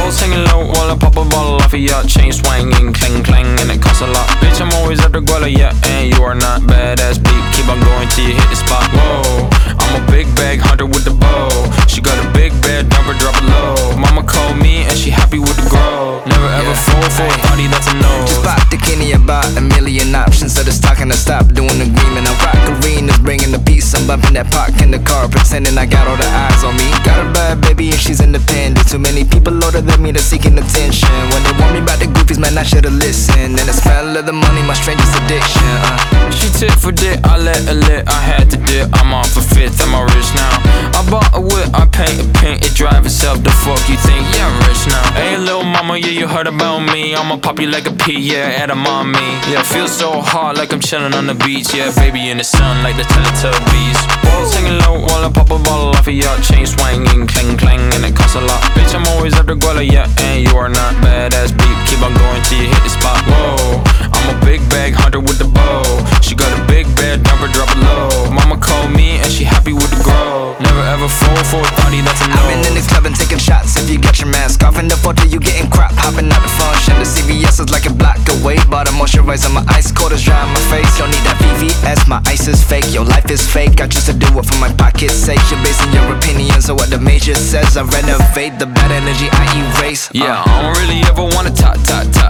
Balls hanging low while I pop a bottle off of ya. Chain swinging, clang clang, and it costs a lot. Bitch, I'm always at the guala, yeah, and you are not badass beat. Keep on going till you hit the spot. Whoa, I'm a big bag hunter with the bow. She got a big bed, number drop it low. Mama called me and she happy with the grow. Never ever fall for a body that's a no. Just bought the Kenny, about a million options. So it's talking to stop doing agreement. I rock arenas, bringing the peace. I'm bumping that park in the car, pretending I got all the eyes on me. Got a bad baby and she's independent. Too many people older than me, they're seeking attention. When they want me about the goofies, man, I should've listened. And the smell of the money, my strangest addiction. She tit for dick, I let her lit. I had to dip, I'm off a fifth, I'm all rich now. I bought a whip, I paint a paint, it drive itself. The fuck you think? Yeah, I'm rich now. Hey, little mama, yeah, you heard about me. I'ma pop you like a pea, yeah, at a mommy. Yeah, feel so hot like I'm chilling on the beach. Yeah, baby in the sun like the Teletubbies. Balls hanging low while I pop a bottle off of ya. Chain swinging, clang clang, and it costs a lot. Bitch, I'm always at the guala, yeah, and you are not badass beat. Keep on going till you hit the spot. Whoa, I'm a big bag hunter with the bow. She got a big bed, number drop it low. Mama called me and she happy with the grow. Never ever fall for a thotty that's a no. I've been in the club and taking shots. If you got your mask off in the photo, you getting crap. Hopping out the function. The CVS is like a block away. Bought a moisturizer, my ice cold is dry on my face. Don't need that VVS, my ice is fake. Your life is fake. I choose to do it for my pocket's sake. You're basing your opinions on what the major says. I renovate the bad energy I erase. Yeah, I don't really ever wanna top.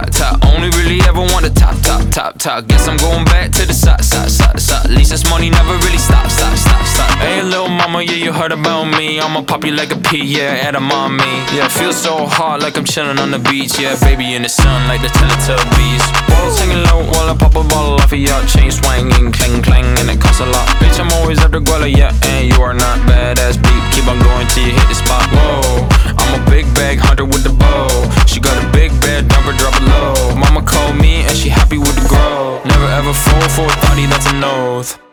Only really ever wanna top. Guess I'm going back to the side. At least this money never really stops. Hey, little mama, yeah, you heard about me. I'ma pop you like a pea, yeah, at a mommy. Yeah, feel so hot like I'm chilling on the beach. Yeah, baby in the sun like the Teletubbies. Balls hanging low while I pop a bottle off of ya. Chain swinging, clang clang, and it costs a lot. Bitch, I'm always at the guala, yeah, and you are not badass beat. Keep on going till you hit the spot. Whoa, I'm a big bag hunter with the bow. She got a big bed, number drop it low. Mama called me and she happy with the grow. Never ever fall for a thotty that's a nose.